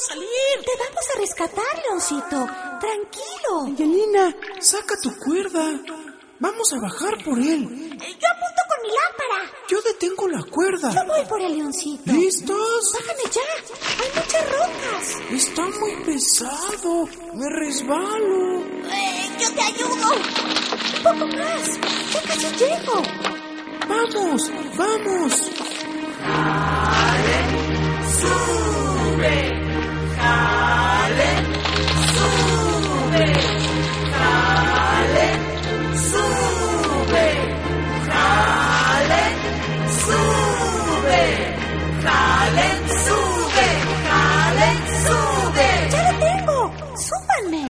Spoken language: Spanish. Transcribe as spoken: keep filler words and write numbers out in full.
salir. Te vamos a rescatar, Leoncito. Tranquilo. Angelina, saca tu cuerda. Vamos a bajar por él. Yo apunto con mi lámpara. Yo detengo la cuerda. Yo voy por el Leoncito. ¿Listos? Bájame ya. Hay muchas rocas. Está muy pesado. Me resbalo. Eh, yo te ayudo. Un poco más. Ya casi llego. Vamos, vamos. ¡Sí!